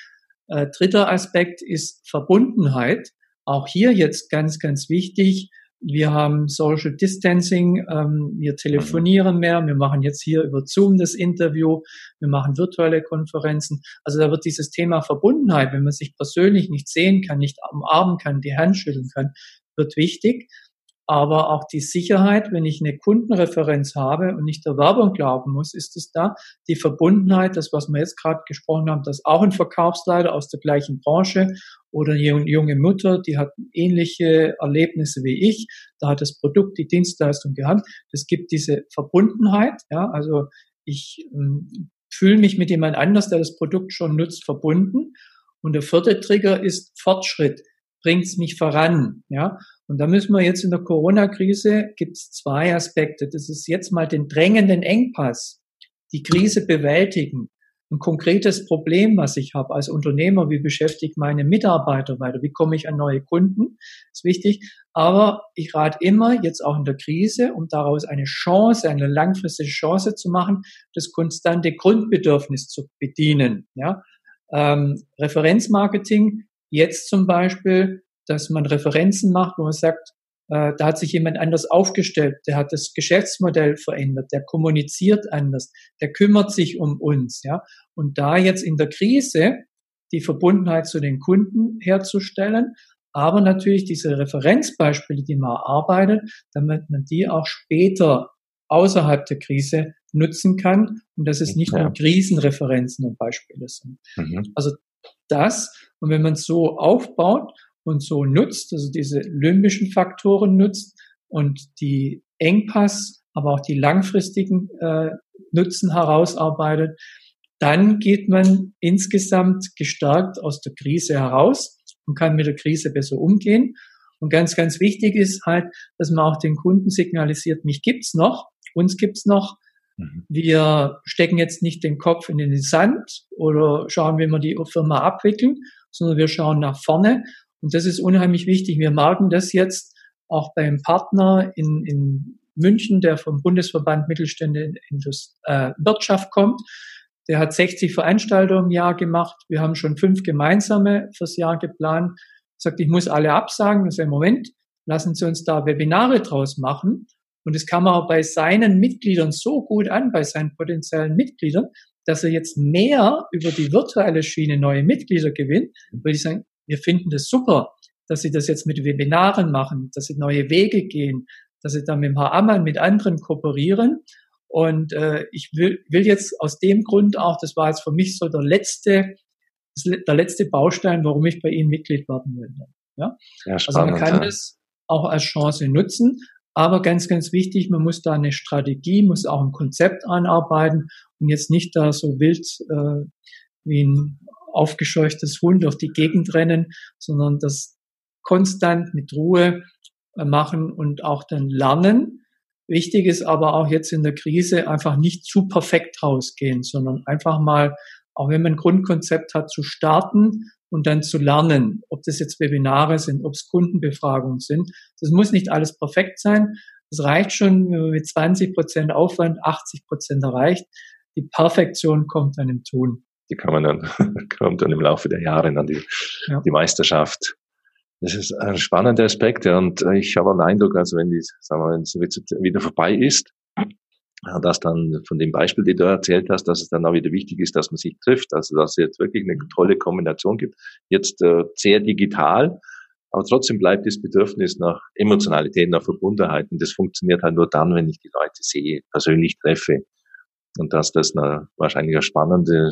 Äh, dritter Aspekt ist Verbundenheit. Auch hier jetzt ganz, ganz wichtig. Wir haben Social Distancing, ähm, wir telefonieren mehr, wir machen jetzt hier über Zoom das Interview, wir machen virtuelle Konferenzen. Also da wird dieses Thema Verbundenheit, wenn man sich persönlich nicht sehen kann, nicht umarmen kann, die Hand schütteln kann, wird wichtig. Aber auch die Sicherheit, wenn ich eine Kundenreferenz habe und nicht der Werbung glauben muss, ist es da. Die Verbundenheit, das, was wir jetzt gerade gesprochen haben, dass auch ein Verkaufsleiter aus der gleichen Branche oder eine junge Mutter, die hat ähnliche Erlebnisse wie ich, da hat das Produkt, die Dienstleistung gehabt. Es gibt diese Verbundenheit, ja, also ich ähm, fühle mich mit jemand anders, der das Produkt schon nutzt, verbunden. Und der vierte Trigger ist Fortschritt. Bringt's mich voran, ja. Und da müssen wir jetzt in der Corona-Krise, gibt's zwei Aspekte. Das ist jetzt mal den drängenden Engpass, die Krise bewältigen. Ein konkretes Problem, was ich habe als Unternehmer, wie beschäftige ich meine Mitarbeiter weiter, wie komme ich an neue Kunden, ist wichtig. Aber ich rate immer, jetzt auch in der Krise, um daraus eine Chance, eine langfristige Chance zu machen, das konstante Grundbedürfnis zu bedienen, ja. Ähm, Referenzmarketing, jetzt zum Beispiel, dass man Referenzen macht, wo man sagt, äh, da hat sich jemand anders aufgestellt, der hat das Geschäftsmodell verändert, der kommuniziert anders, der kümmert sich um uns, ja. Und da jetzt in der Krise die Verbundenheit zu den Kunden herzustellen, aber natürlich diese Referenzbeispiele, die man erarbeitet, damit man die auch später außerhalb der Krise nutzen kann und dass es nicht ja. nur Krisenreferenzen und Beispiele sind. Mhm. Also das, und wenn man es so aufbaut und so nutzt, also diese limbischen Faktoren nutzt und die Engpass, aber auch die langfristigen äh, Nutzen herausarbeitet, dann geht man insgesamt gestärkt aus der Krise heraus und kann mit der Krise besser umgehen. Und ganz, ganz wichtig ist halt, dass man auch den Kunden signalisiert, mich gibt's noch, uns gibt's noch. Mhm. Wir stecken jetzt nicht den Kopf in den Sand oder schauen, wie wir die Firma abwickeln, sondern wir schauen nach vorne. Und das ist unheimlich wichtig. Wir merken das jetzt auch beim Partner in, in München, der vom Bundesverband Mittelstände in das, äh, Wirtschaft kommt. Der hat sechzig Veranstaltungen im Jahr gemacht. Wir haben schon fünf gemeinsame fürs Jahr geplant. Sagt, ich muss alle absagen. Das ist im Moment. Lassen Sie uns da Webinare draus machen. Und das kam auch bei seinen Mitgliedern so gut an, bei seinen potenziellen Mitgliedern, dass er jetzt mehr über die virtuelle Schiene neue Mitglieder gewinnt, weil die sagen, wir finden das super, dass Sie das jetzt mit Webinaren machen, dass Sie neue Wege gehen, dass Sie dann mit dem Herr Ammann, mit anderen kooperieren. Und äh, ich will, will jetzt aus dem Grund auch, das war jetzt für mich so der letzte, der letzte Baustein, warum ich bei Ihnen Mitglied werden will. Ja? Ja, spannend, also man kann ja. das auch als Chance nutzen. Aber ganz, ganz wichtig, man muss da eine Strategie, muss auch ein Konzept anarbeiten und jetzt nicht da so wild äh, wie ein aufgescheuchtes Hund durch die Gegend rennen, sondern das konstant mit Ruhe äh, machen und auch dann lernen. Wichtig ist aber auch jetzt in der Krise einfach nicht zu perfekt rausgehen, sondern einfach mal, auch wenn man ein Grundkonzept hat, zu starten und dann zu lernen, ob das jetzt Webinare sind, ob es Kundenbefragungen sind. Das muss nicht alles perfekt sein. Es reicht schon, wenn man mit zwanzig Prozent Aufwand achtzig Prozent erreicht. Die Perfektion kommt dann im Tun. Die kann man dann, kommt dann im Laufe der Jahre dann die, ja. die Meisterschaft. Das ist ein spannender Aspekt, ja, und ich habe einen Eindruck, also wenn die, sagen wir, wenn es wieder vorbei ist, dass dann von dem Beispiel, den du erzählt hast, dass es dann auch wieder wichtig ist, dass man sich trifft, also dass es jetzt wirklich eine tolle Kombination gibt. Jetzt äh, sehr digital, aber trotzdem bleibt das Bedürfnis nach Emotionalität, nach Verbundenheit, und das funktioniert halt nur dann, wenn ich die Leute sehe, persönlich treffe, und dass das eine wahrscheinlich eine spannende,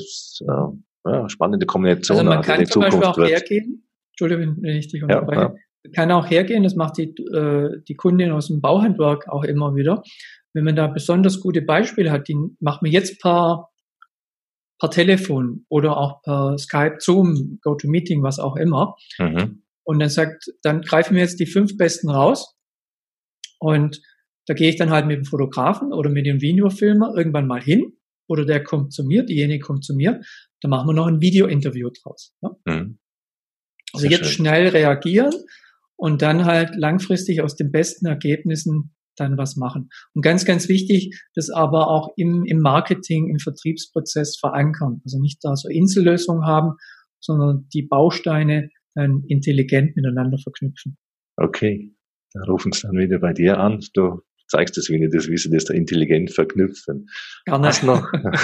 äh, ja, spannende Kombination also man kann zum Beispiel auch wird. hergehen, Entschuldigung, wenn ich dich unterbreche, ja, ja. kann auch hergehen, das macht die, äh, die Kundin aus dem Bauhandwerk auch immer wieder. Wenn man da besonders gute Beispiele hat, die macht man jetzt per, per Telefon oder auch per Skype, Zoom, GoToMeeting, was auch immer. Mhm. Und dann sagt, dann greifen wir jetzt die fünf Besten raus. Und da gehe ich dann halt mit dem Fotografen oder mit dem Videofilmer irgendwann mal hin. Oder der kommt zu mir, diejenige kommt zu mir. Da machen wir noch ein Video-Interview draus. Ja? Mhm. Also jetzt schön. Schnell reagieren und dann halt langfristig aus den besten Ergebnissen dann was machen. Und ganz, ganz wichtig, das aber auch im, im Marketing, im Vertriebsprozess verankern. Also nicht da so Insellösungen haben, sondern die Bausteine dann intelligent miteinander verknüpfen. Okay, da rufen sie dann wieder bei dir an. Du zeigst es, wie das Wissen, das da intelligent verknüpfen. Gerne. Hast noch,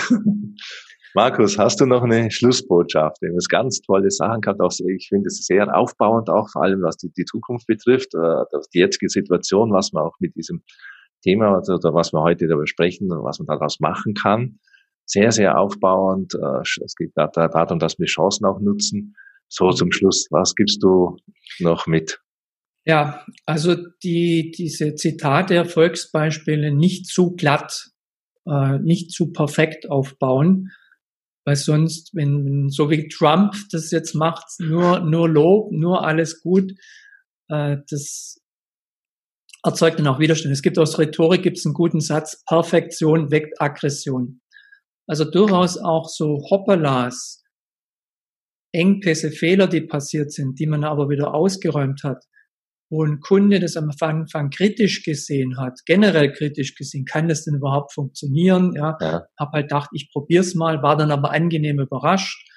Markus, hast du noch eine Schlussbotschaft? Wir haben jetzt ganz tolle Sachen gehabt. Auch, ich finde es sehr aufbauend, auch vor allem was die, die Zukunft betrifft, äh, die jetzige Situation, was man auch mit diesem Thema oder, oder was wir heute darüber sprechen und was man daraus machen kann. Sehr, sehr aufbauend. Äh, es geht da, da, darum, dass wir Chancen auch nutzen. So zum Schluss, was gibst du noch mit? Ja, also die, diese Zitate, Erfolgsbeispiele nicht zu glatt, äh, nicht zu perfekt aufbauen, weil sonst, wenn so wie Trump das jetzt macht, nur nur Lob, nur alles gut, äh, das erzeugt dann auch Widerstand. Es gibt aus Rhetorik gibt's einen guten Satz: Perfektion weckt Aggression. Also durchaus auch so Hoppalas, Engpässe, Fehler, die passiert sind, die man aber wieder ausgeräumt hat, wo ein Kunde das am Anfang kritisch gesehen hat, generell kritisch gesehen, kann das denn überhaupt funktionieren? Ja, ja. Hab halt gedacht, ich probier's mal, war dann aber angenehm überrascht.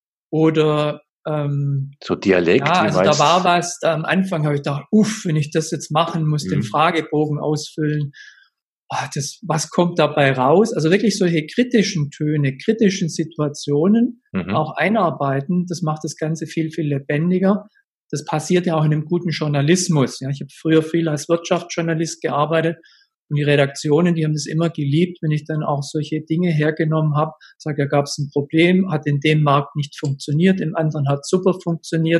Oder ähm, so Dialekt. Ja, also da war was. Da am Anfang habe ich gedacht, uff, wenn ich das jetzt machen muss, mhm. den Fragebogen ausfüllen. Oh, das, was kommt dabei raus? Also wirklich solche kritischen Töne, kritischen Situationen mhm. auch einarbeiten. Das macht das Ganze viel, viel lebendiger. Das passiert ja auch in einem guten Journalismus. Ja, ich habe früher viel als Wirtschaftsjournalist gearbeitet und die Redaktionen, die haben das immer geliebt, wenn ich dann auch solche Dinge hergenommen habe. Sage, da gab es ein Problem, hat in dem Markt nicht funktioniert, im anderen hat super funktioniert.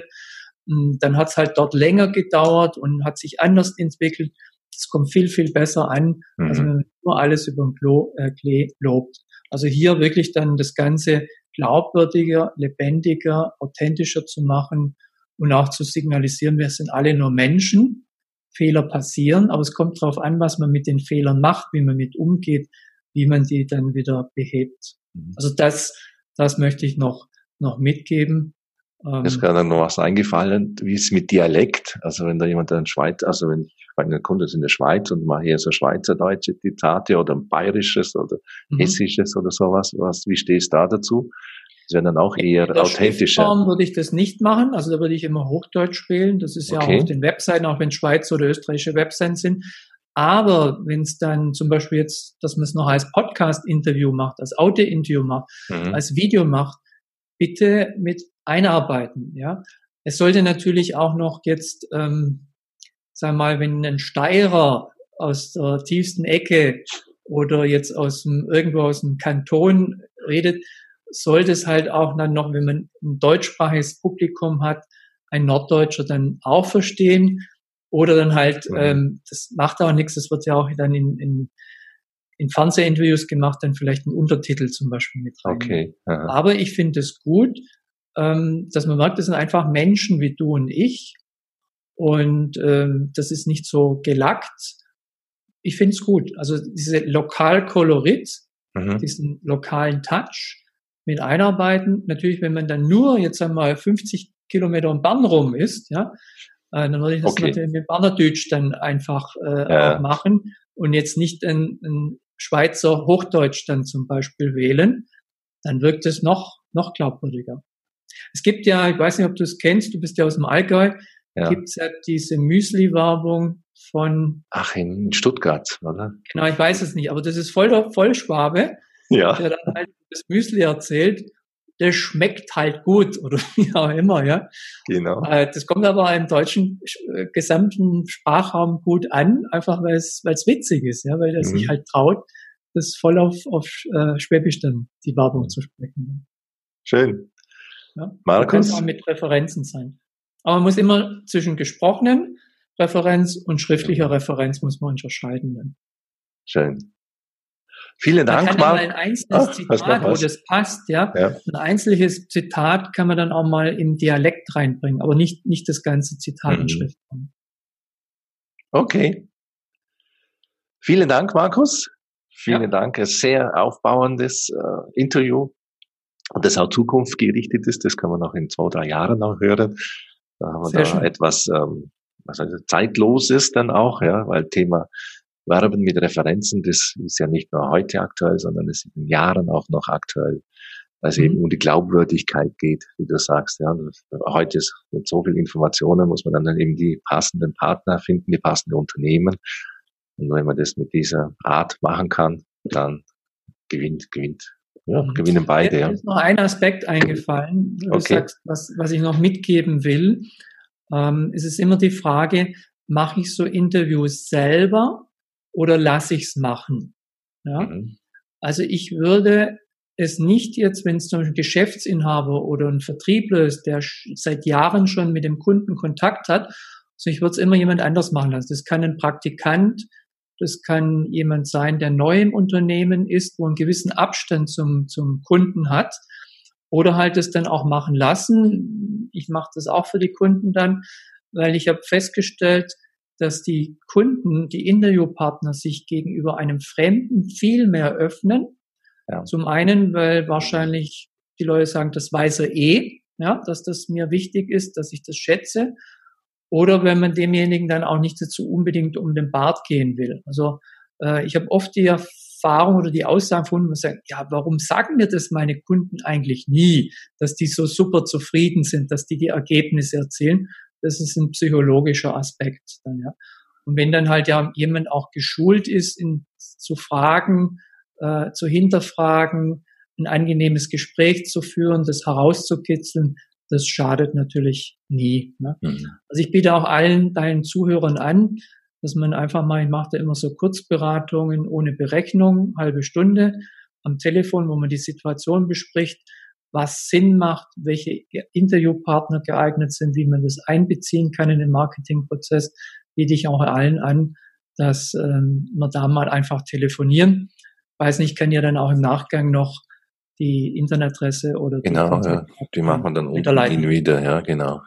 Dann hat es halt dort länger gedauert und hat sich anders entwickelt. Das kommt viel, viel besser an, mhm. als wenn man nur alles über den Klo, äh, Klee lobt. Also hier wirklich dann das Ganze glaubwürdiger, lebendiger, authentischer zu machen und auch zu signalisieren, wir sind alle nur Menschen, Fehler passieren, aber es kommt darauf an, was man mit den Fehlern macht, wie man mit umgeht, wie man die dann wieder behebt. Mhm. Also das, das möchte ich noch, noch mitgeben. Mir ist gerade noch was eingefallen, wie es mit Dialekt, also wenn da jemand in der Schweiz, also wenn ich bei einem Kunden ist in der Schweiz und mache hier so schweizerdeutsche Zitate oder ein bayerisches oder mhm. hessisches oder sowas, was, wie stehst du da dazu? Das wäre dann auch eher in authentischer. In Form würde ich das nicht machen, also da würde ich immer Hochdeutsch wählen, das ist ja okay. Auch auf den Webseiten, auch wenn Schweizer oder österreichische Webseiten sind. Aber wenn es dann zum Beispiel jetzt, dass man es noch als Podcast-Interview macht, als Audio-Interview macht, mhm. als Video macht, bitte mit einarbeiten, ja. Es sollte natürlich auch noch jetzt, ähm, sag mal, wenn ein Steirer aus der tiefsten Ecke oder jetzt aus dem, irgendwo aus dem Kanton redet, sollte es halt auch dann noch, wenn man ein deutschsprachiges Publikum hat, ein Norddeutscher dann auch verstehen oder dann halt, mhm. ähm, das macht auch nichts, das wird ja auch dann in, in in Fernsehinterviews gemacht, dann vielleicht einen Untertitel zum Beispiel mit rein. Okay. Aha. Aber ich finde es gut, ähm, dass man merkt, das sind einfach Menschen wie du und ich. Und ähm, das ist nicht so gelackt. Ich finde es gut. Also diese Lokalkolorit, mhm. diesen lokalen Touch mit einarbeiten. Natürlich, wenn man dann nur jetzt einmal fünfzig Kilometer um Bern rum ist, ja, äh, dann würde ich das okay. natürlich mit Bernerdütsch dann einfach äh, ja. auch machen und jetzt nicht ein, ein Schweizer Hochdeutsch dann zum Beispiel wählen, dann wirkt es noch, noch glaubwürdiger. Es gibt ja, ich weiß nicht, ob du es kennst, du bist ja aus dem Allgäu, ja. Gibt es ja diese Müsli-Werbung von... Ach, in Stuttgart, oder? Genau, ich weiß es nicht, aber das ist voll der Vollschwabe, ja. der dann halt das Müsli erzählt, der schmeckt halt gut oder wie auch immer, ja. Genau. Das kommt aber im deutschen äh, gesamten Sprachraum gut an, einfach weil es weil es witzig ist, ja, weil er mhm. sich halt traut, das voll auf auf äh, Schwäbisch dann die Werbung mhm. zu sprechen. Schön. Ja. Markus? Kann auch mit Referenzen sein. Aber man muss immer zwischen gesprochenen Referenz und schriftlicher mhm. Referenz muss man unterscheiden dann. Schön. Vielen Dank, man kann Marc. ja mal ein einzelnes Ach, Zitat, wo das passt, ja? ja. Ein einzelnes Zitat kann man dann auch mal im Dialekt reinbringen, aber nicht, nicht das ganze Zitat Mhm. in Schriftform. Okay. Vielen Dank, Markus. Vielen Ja. Dank. Ein sehr aufbauendes äh, Interview. Und das auch zukunftsgerichtet ist, das kann man auch in zwei, drei Jahren noch hören. Da haben wir Sehr da schön. etwas, ähm, was also Zeitloses dann auch, ja, weil Thema Werben mit Referenzen, das ist ja nicht nur heute aktuell, sondern es ist in Jahren auch noch aktuell, weil es Mhm. eben um die Glaubwürdigkeit geht, wie du sagst, ja. Und heute ist mit so viel Informationen muss man dann eben die passenden Partner finden, die passenden Unternehmen. Und wenn man das mit dieser Art machen kann, dann gewinnt, gewinnt. Ja, gewinnen beide, ja. Mir ist noch ein Aspekt eingefallen, wo du Okay. sagst, was, was ich noch mitgeben will. Ähm, es ist immer die Frage, mache ich so Interviews selber oder lasse ich es machen? Ja? Mhm. Also ich würde es nicht jetzt, wenn es zum Beispiel ein Geschäftsinhaber oder ein Vertriebler ist, der seit Jahren schon mit dem Kunden Kontakt hat, also ich würde es immer jemand anders machen lassen. Das kann ein Praktikant, das kann jemand sein, der neu im Unternehmen ist, wo einen gewissen Abstand zum, zum Kunden hat. Oder halt es dann auch machen lassen. Ich mache das auch für die Kunden dann, weil ich habe festgestellt, dass die Kunden, die Interviewpartner sich gegenüber einem Fremden viel mehr öffnen. Ja. Zum einen, weil wahrscheinlich die Leute sagen, das weiß er eh, ja, dass das mir wichtig ist, dass ich das schätze. Oder wenn man demjenigen dann auch nicht dazu unbedingt um den Bart gehen will. Also äh, ich habe oft die Erfahrung oder die Aussagen von, man sagt, ja, warum sagen mir das meine Kunden eigentlich nie, dass die so super zufrieden sind, dass die die Ergebnisse erzielen? Das ist ein psychologischer Aspekt dann, ja. Und wenn dann halt ja jemand auch geschult ist, in, zu fragen, äh, zu hinterfragen, ein angenehmes Gespräch zu führen, das herauszukitzeln, das schadet natürlich nie. Ne? Mhm. Also ich biete auch allen deinen Zuhörern an, dass man einfach mal, ich mache da immer so Kurzberatungen ohne Berechnung, halbe Stunde am Telefon, wo man die Situation bespricht, was Sinn macht, welche Interviewpartner geeignet sind, wie man das einbeziehen kann in den Marketingprozess, biete ich auch allen an, dass ähm, wir da mal einfach telefonieren. Weiß nicht, kann ja dann auch im Nachgang noch die Internetadresse oder die genau, ja, die machen wir dann unten hin wieder, ja, genau.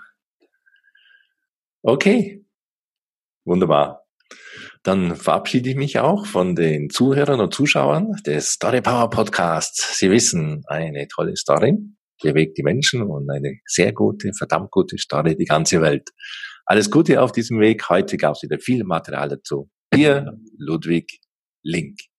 Okay, wunderbar. Dann verabschiede ich mich auch von den Zuhörern und Zuschauern des Story Power Podcasts. Sie wissen, eine tolle Story bewegt die Menschen und eine sehr gute, verdammt gute Story die ganze Welt. Alles Gute auf diesem Weg. Heute gab es wieder viel Material dazu. Ihr Ludwig Link.